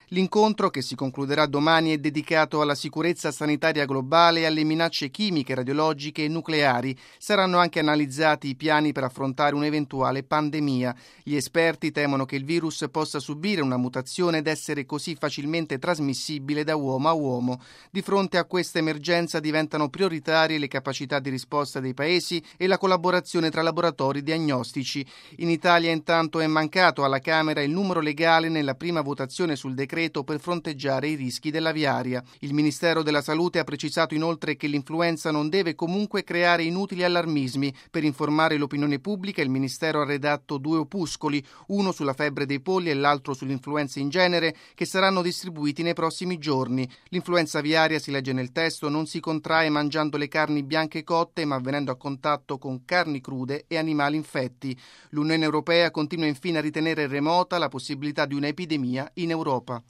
L'incontro, che si concluderà domani, è dedicato alla sicurezza sanitaria globale e alle minacce chimiche, radiologiche e nucleari. Saranno anche analizzati i piani per affrontare un'eventuale pandemia. Gli esperti temono che il virus possa subire una mutazione ed essere così facilmente trasmissibile da uomo a uomo. Di fronte a questa emergenza diventano prioritarie le capacità di risposta dei paesi e la collaborazione tra laboratori diagnostici. In Italia intanto è mancato alla Camera il numero legale nella prima votazione sul decreto per fronteggiare i rischi dell'aviaria. Il Ministero della Salute ha precisato inoltre che l'influenza non deve comunque creare inutili allarmismi. Per informare l'opinione pubblica, il Ministero ha redatto 2 opuscoli, uno sulla febbre dei polli e l'altro sull'influenza in genere, che saranno distribuiti nei prossimi giorni. L'influenza aviaria, si legge nel testo, non si contrae mangiando le carni bianche cotte, ma venendo a contatto con carni crude e animali infetti. L'Unione Europea continua infine a ritenere remota la possibilità di un'epidemia in Europa.